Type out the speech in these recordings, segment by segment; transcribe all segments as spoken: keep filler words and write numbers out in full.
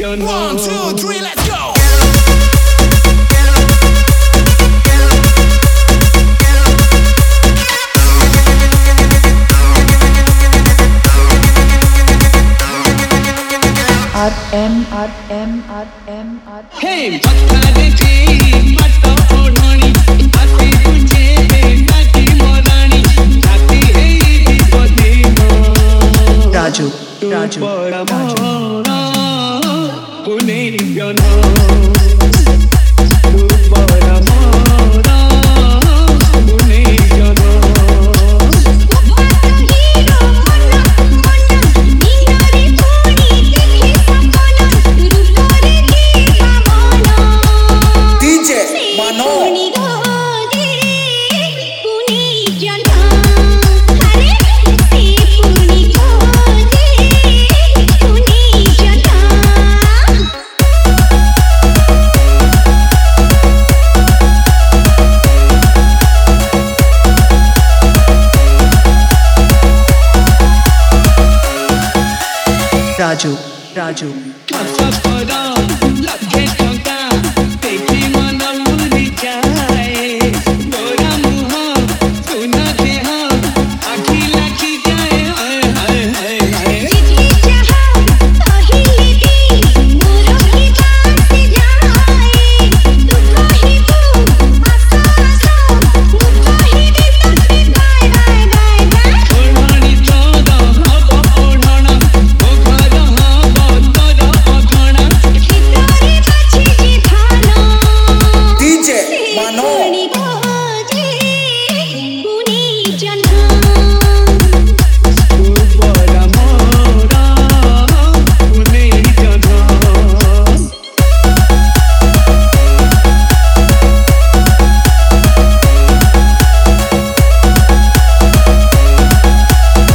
One, two, three, let's go. R M R M R M R Hey, bata dekhi bata odhani ate tujhe naki morani jati hai dipodino Raju Raju Raju pune jana tu para mora pune jana Raju Raju Asapara laghe thanga dekhi mana muri jaye gora muha suna deha akhi lakhi jaye haye haye haye haye जितनी चाहा ताही दी मोरा की बात जाए दुखा ही तू आसा आसा दुखा ही दी तस्वी गाय गाय गाय गाय ओढ़ानी चौदा हवा ओढ़ाना ओ घर हवा तोरा अघाना कितारे बची जी थाना डीजे मानो पुनी को जी पुनी जना तू para mora pune jana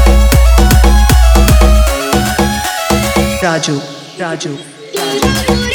Raju Raju पूरा पूरा